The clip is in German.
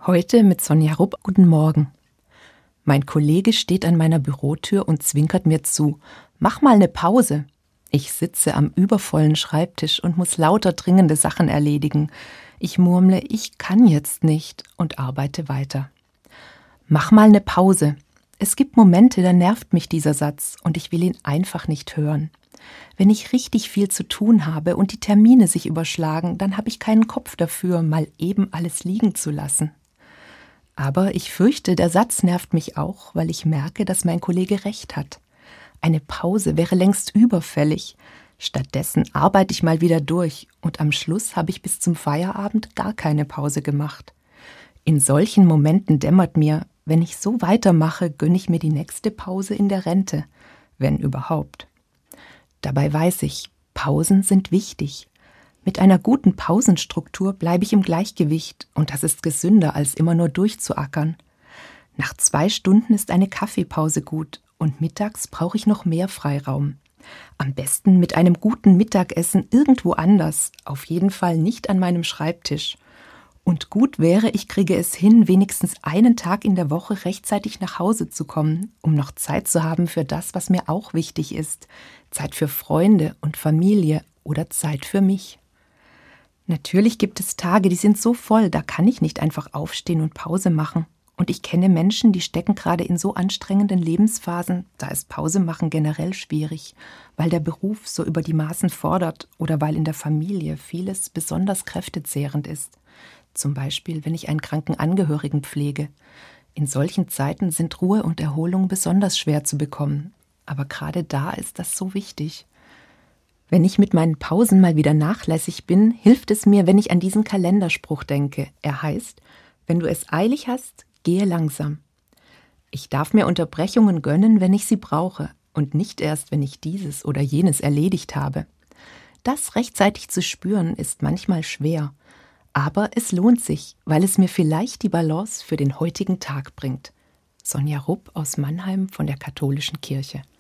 Heute mit Sonja Rupp. Guten Morgen. Mein Kollege steht an meiner Bürotür und zwinkert mir zu. Mach mal eine Pause. Ich sitze am übervollen Schreibtisch und muss lauter dringende Sachen erledigen. Ich murmle, ich kann jetzt nicht und arbeite weiter. Mach mal eine Pause. Es gibt Momente, da nervt mich dieser Satz und ich will ihn einfach nicht hören. Wenn ich richtig viel zu tun habe und die Termine sich überschlagen, dann habe ich keinen Kopf dafür, mal eben alles liegen zu lassen. Aber ich fürchte, der Satz nervt mich auch, weil ich merke, dass mein Kollege recht hat. Eine Pause wäre längst überfällig. Stattdessen arbeite ich mal wieder durch und am Schluss habe ich bis zum Feierabend gar keine Pause gemacht. In solchen Momenten dämmert mir, wenn ich so weitermache, gönne ich mir die nächste Pause in der Rente, wenn überhaupt. Dabei weiß ich, Pausen sind wichtig. Mit einer guten Pausenstruktur bleibe ich im Gleichgewicht und das ist gesünder, als immer nur durchzuackern. Nach 2 Stunden ist eine Kaffeepause gut und mittags brauche ich noch mehr Freiraum. Am besten mit einem guten Mittagessen irgendwo anders, auf jeden Fall nicht an meinem Schreibtisch. Und gut wäre, ich kriege es hin, wenigstens einen Tag in der Woche rechtzeitig nach Hause zu kommen, um noch Zeit zu haben für das, was mir auch wichtig ist. Zeit für Freunde und Familie oder Zeit für mich. Natürlich gibt es Tage, die sind so voll, da kann ich nicht einfach aufstehen und Pause machen. Und ich kenne Menschen, die stecken gerade in so anstrengenden Lebensphasen, da ist Pause machen generell schwierig, weil der Beruf so über die Maßen fordert oder weil in der Familie vieles besonders kräftezehrend ist. Zum Beispiel, wenn ich einen kranken Angehörigen pflege. In solchen Zeiten sind Ruhe und Erholung besonders schwer zu bekommen. Aber gerade da ist das so wichtig. Wenn ich mit meinen Pausen mal wieder nachlässig bin, hilft es mir, wenn ich an diesen Kalenderspruch denke. Er heißt, wenn du es eilig hast, gehe langsam. Ich darf mir Unterbrechungen gönnen, wenn ich sie brauche und nicht erst, wenn ich dieses oder jenes erledigt habe. Das rechtzeitig zu spüren, ist manchmal schwer. Aber es lohnt sich, weil es mir vielleicht die Balance für den heutigen Tag bringt. Sonja Rupp aus Mannheim von der Katholischen Kirche.